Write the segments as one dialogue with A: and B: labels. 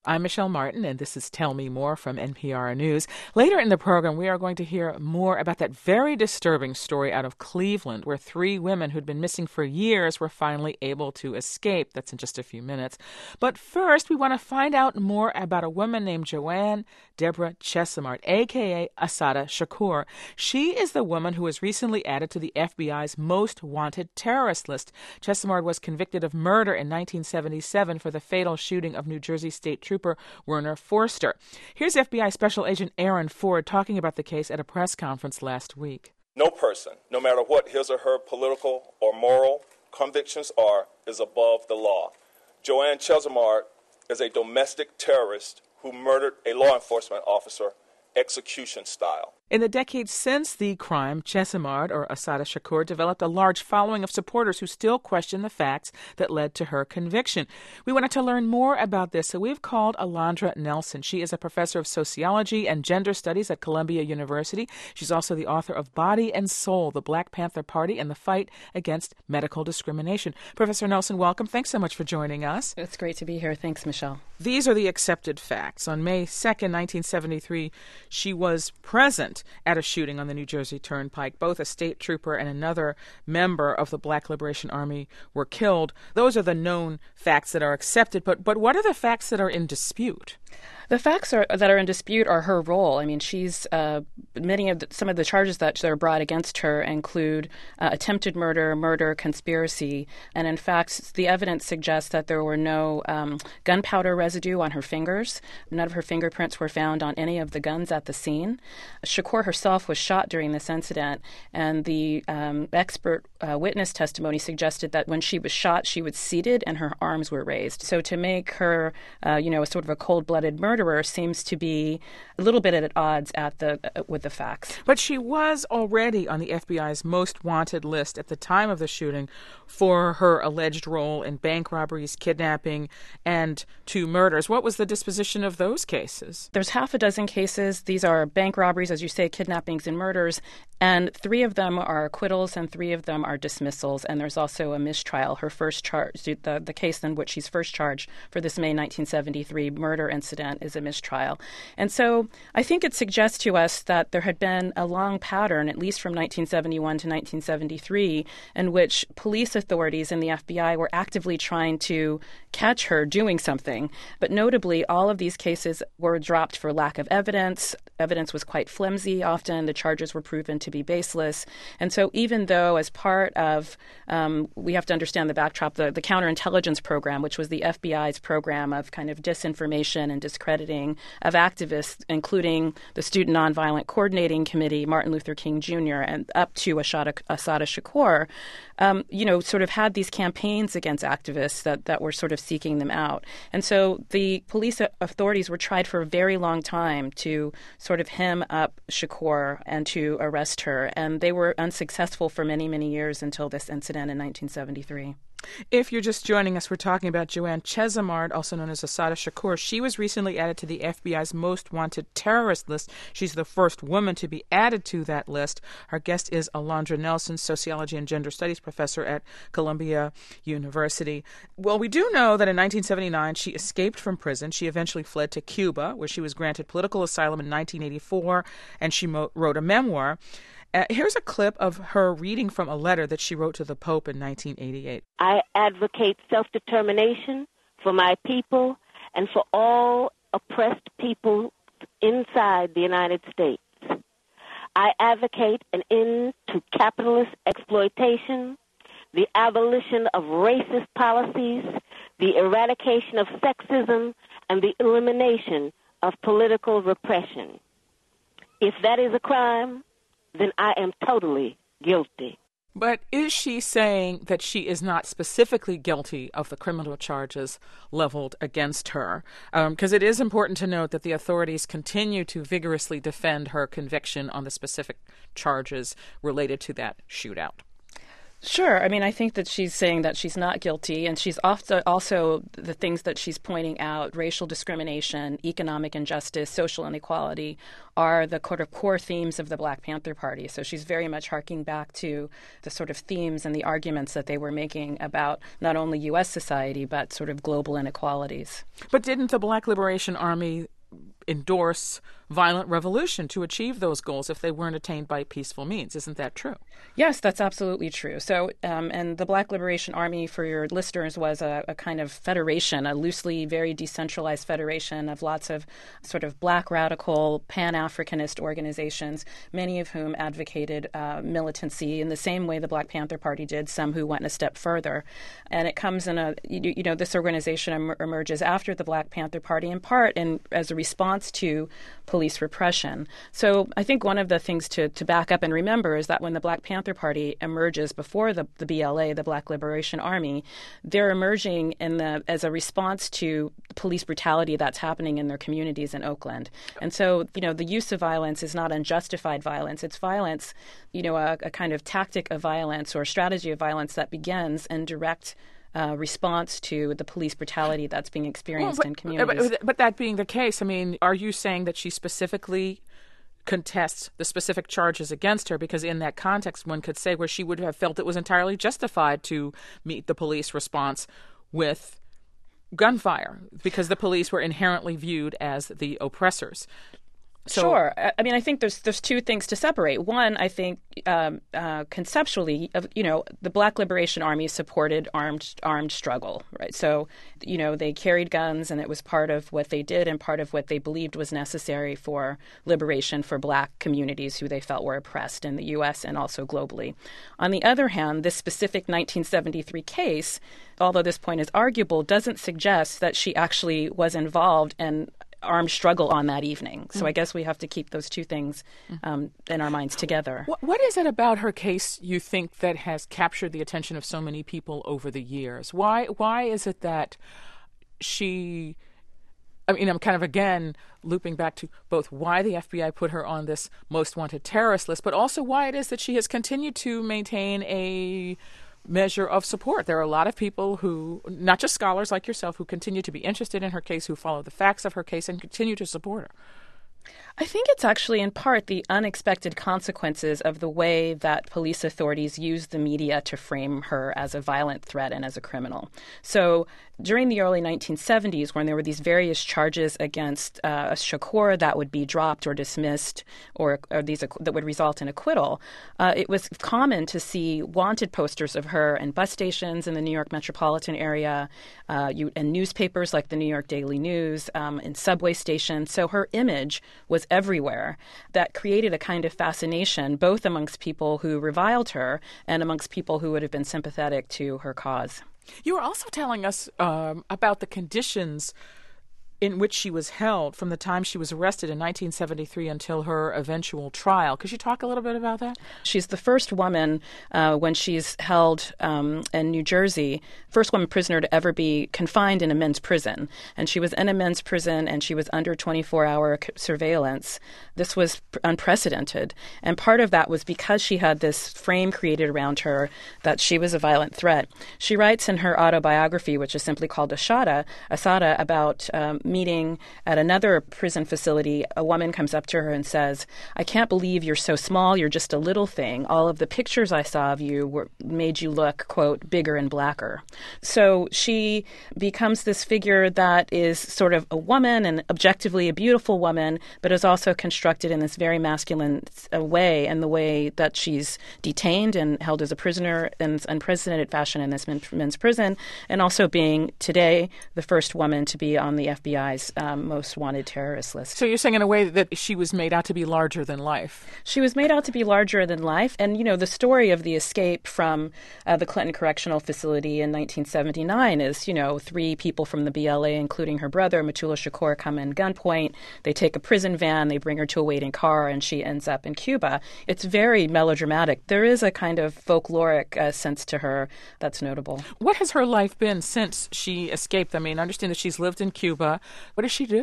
A: I'm Michelle Martin, and this is Tell Me More from NPR News. Later in the program, we are going to hear more about that very disturbing story out of Cleveland, where 3 women who'd been missing for years were finally able to escape. That's in just a few minutes. But first, we want to find out more about a woman named Joanne Deborah Chesimard, a.k.a. Assata Shakur. She is the woman who was recently added to the FBI's most wanted terrorist list. Chesimard was convicted of murder in 1977 for the fatal shooting of New Jersey State Trooper Werner Forster. Here's FBI Special Agent Aaron Ford talking about the case at a press conference last week.
B: No person, no matter what his or her political or moral convictions are, is above the law. Joanne Chesimard is a domestic terrorist who murdered a law enforcement officer execution style.
A: In the decades since the crime, Chesimard, or Assata Shakur, developed a large following of supporters who still question the facts that led to her conviction. We wanted to learn more about this, so we've called Alondra Nelson. She is a professor of sociology and gender studies at Columbia University. She's also the author of Body and Soul, the Black Panther Party and the Fight Against Medical Discrimination. Professor Nelson, welcome. Thanks so much for joining us.
C: It's great to be here. Thanks, Michelle.
A: These are the accepted facts. On May 2nd, 1973, she was present at a shooting on the New Jersey Turnpike. Both a state trooper and another member of the Black Liberation Army were killed. Those are the known facts that are accepted, but what are the facts that are in dispute?
C: The facts that are in dispute are her role. I mean, some of the charges that are brought against her include attempted murder, conspiracy, and in fact, the evidence suggests that there were no gunpowder residue on her fingers. None of her fingerprints were found on any of the guns at the scene. Shakur herself was shot during this incident, and the expert witness testimony suggested that when she was shot, she was seated and her arms were raised. So to make her, a sort of a cold-blooded murderer seems to be a little bit at odds with the facts.
A: But she was already on the FBI's most wanted list at the time of the shooting for her alleged role in bank robberies, kidnapping, and 2 murders. What was the disposition of those cases?
C: There's half a dozen cases. These are bank robberies, as you say, kidnappings and murders, and 3 of them are acquittals and 3 of them are dismissals, and there's also a mistrial. Her first charge, the case in which she's first charged for this May 1973 murder incident, is a mistrial. And so I think it suggests to us that there had been a long pattern, at least from 1971 to 1973, in which police authorities and the FBI were actively trying to catch her doing something. But notably, all of these cases were dropped for lack of evidence. Evidence was quite flimsy often. The charges were proven to be baseless. And so even though as part of, we have to understand the backdrop, the counterintelligence program, which was the FBI's program of kind of disinformation and discrediting of activists, including the Student Nonviolent Coordinating Committee, Martin Luther King Jr., and up to Assata Shakur, sort of had these campaigns against activists that were sort of seeking them out. And so the police authorities were tried for a very long time to sort of hem up Shakur and to arrest her. And they were unsuccessful for many, many years until this incident in 1973.
A: If you're just joining us, we're talking about Joanne Chesimard, also known as Assata Shakur. She was recently added to the FBI's most wanted terrorist list. She's the first woman to be added to that list. Our guest is Alondra Nelson, sociology and gender studies professor at Columbia University. Well, we do know that in 1979 she escaped from prison. She eventually fled to Cuba, where she was granted political asylum in 1984, and she wrote a memoir. Here's a clip of her reading from a letter that she wrote to the Pope in 1988.
D: I advocate self-determination for my people and for all oppressed people inside the United States. I advocate an end to capitalist exploitation, the abolition of racist policies, the eradication of sexism, and the elimination of political repression. If that is a crime, then I am totally guilty.
A: But is she saying that she is not specifically guilty of the criminal charges leveled against her? Because it is important to note that the authorities continue to vigorously defend her conviction on the specific charges related to that shootout.
C: Sure. I mean, I think that she's saying that she's not guilty, and she's also the things that she's pointing out, racial discrimination, economic injustice, social inequality, are the sort of core themes of the Black Panther Party. So she's very much harking back to the sort of themes and the arguments that they were making about not only U.S. society, but sort of global inequalities.
A: But didn't the Black Liberation Army endorse violent revolution to achieve those goals if they weren't attained by peaceful means? Isn't that true?
C: Yes, that's absolutely true. So, and the Black Liberation Army, for your listeners, was a kind of federation, a loosely, very decentralized federation of lots of sort of Black radical, Pan-Africanist organizations, many of whom advocated militancy in the same way the Black Panther Party did, some who went a step further. And it comes in this organization emerges after the Black Panther Party, in part as a response to police repression. So I think one of the things to back up and remember is that when the Black Panther Party emerges before the BLA, the Black Liberation Army, they're emerging as a response to police brutality that's happening in their communities in Oakland. And so, the use of violence is not unjustified violence. It's violence, a kind of tactic of violence or strategy of violence that begins in direct response to the police brutality that's being experienced in communities.
A: But that being the case, I mean, are you saying that she specifically contests the specific charges against her? Because in that context, one could say where she would have felt it was entirely justified to meet the police response with gunfire because the police were inherently viewed as the oppressors. So,
C: sure. I mean, I think there's two things to separate. One, I think conceptually, the Black Liberation Army supported armed struggle, right? So, they carried guns, and it was part of what they did and part of what they believed was necessary for liberation for Black communities who they felt were oppressed in the U.S. and also globally. On the other hand, this specific 1973 case, although this point is arguable, doesn't suggest that she actually was involved in armed struggle on that evening. So I guess we have to keep those two things in our minds together.
A: What is it about her case you think that has captured the attention of so many people over the years? Why is it that she... I mean, I'm kind of, again, looping back to both why the FBI put her on this most wanted terrorist list, but also why it is that she has continued to maintain a measure of support. There are a lot of people who, not just scholars like yourself, who continue to be interested in her case, who follow the facts of her case and continue to support her.
C: I think it's actually in part the unexpected consequences of the way that police authorities use the media to frame her as a violent threat and as a criminal. So during the early 1970s, when there were these various charges against Shakur that would be dropped or dismissed or these that would result in acquittal, it was common to see wanted posters of her in bus stations in the New York metropolitan area, in newspapers like the New York Daily News, in subway stations. So her image was everywhere. That created a kind of fascination both amongst people who reviled her and amongst people who would have been sympathetic to her cause.
A: You were also telling us about the conditions in which she was held from the time she was arrested in 1973 until her eventual trial. Could you talk a little bit about that?
C: She's the first woman when she's held in New Jersey, first woman prisoner to ever be confined in a men's prison. And she was in a men's prison and she was under 24-hour surveillance. This was unprecedented. And part of that was because she had this frame created around her that she was a violent threat. She writes in her autobiography, which is simply called Assata, about meeting at another prison facility. A woman comes up to her and says, "I can't believe you're so small. You're just a little thing. All of the pictures I saw of you made you look, quote, bigger and blacker." So she becomes this figure that is sort of a woman and objectively a beautiful woman, but is also constructed in this very masculine way, and the way that she's detained and held as a prisoner in unprecedented fashion in this men's prison, and also being today the first woman to be on the FBI's most wanted terrorist list.
A: So you're saying in a way that she was made out to be larger than life.
C: She was made out to be larger than life. And, the story of the escape from the Clinton Correctional Facility in 1979 is, 3 people from the BLA, including her brother, Mutulu Shakur, come in gunpoint. They take a prison van, they bring her to a waiting car, and she ends up in Cuba. It's very melodramatic. There is a kind of folkloric sense to her that's notable.
A: What has her life been since she escaped? I mean, I understand that she's lived in Cuba. What does she do?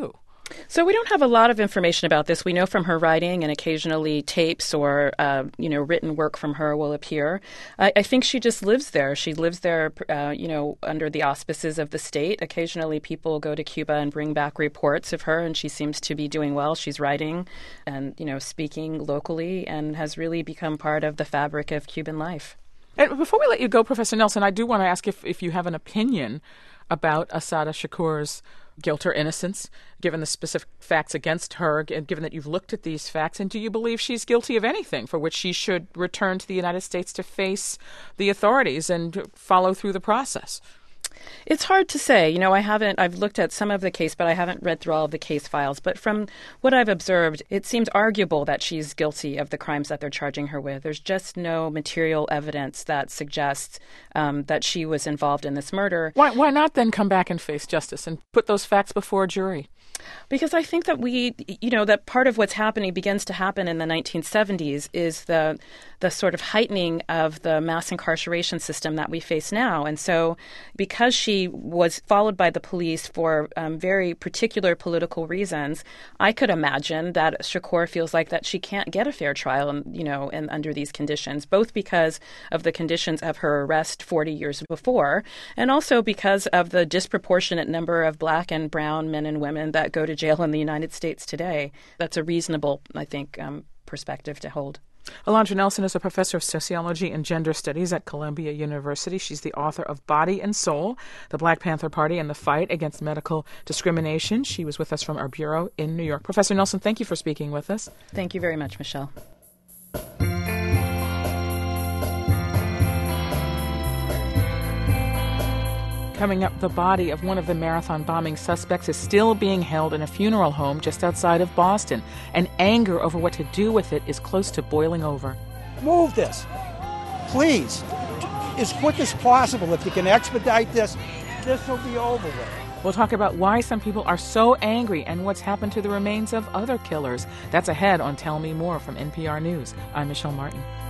C: So we don't have a lot of information about this. We know from her writing, and occasionally tapes or written work from her will appear. I think she just lives there. She lives there, under the auspices of the state. Occasionally, people go to Cuba and bring back reports of her, and she seems to be doing well. She's writing and speaking locally, and has really become part of the fabric of Cuban life.
A: And before we let you go, Professor Nelson, I do want to ask if you have an opinion about Assata Shakur's guilt or innocence, given the specific facts against her, and given that you've looked at these facts, and do you believe she's guilty of anything for which she should return to the United States to face the authorities and follow through the process?
C: It's hard to say. I've looked at some of the case, but I haven't read through all of the case files. But from what I've observed, it seems arguable that she's guilty of the crimes that they're charging her with. There's just no material evidence that suggests that she was involved in this murder.
A: Why not then come back and face justice and put those facts before a jury?
C: Because I think that that part of what's begins to happen in the 1970s is the sort of heightening of the mass incarceration system that we face now. And so because she was followed by the police for very particular political reasons, I could imagine that Shakur feels like that she can't get a fair trial, and under these conditions, both because of the conditions of her arrest 40 years before, and also because of the disproportionate number of Black and brown men and women that go to jail in the United States today. That's a reasonable, I think, perspective to hold.
A: Alondra Nelson is a professor of sociology and gender studies at Columbia University. She's the author of Body and Soul, The Black Panther Party and the Fight Against Medical Discrimination. She was with us from our bureau in New York. Professor Nelson, thank you for speaking with us.
C: Thank you very much, Michelle.
A: Coming up, the body of one of the marathon bombing suspects is still being held in a funeral home just outside of Boston, and anger over what to do with it is close to boiling over.
E: Move this, please, as quick as possible. If you can expedite this will be over with.
A: We'll talk about why some people are so angry and what's happened to the remains of other killers. That's ahead on Tell Me More from NPR News. I'm Michelle Martin.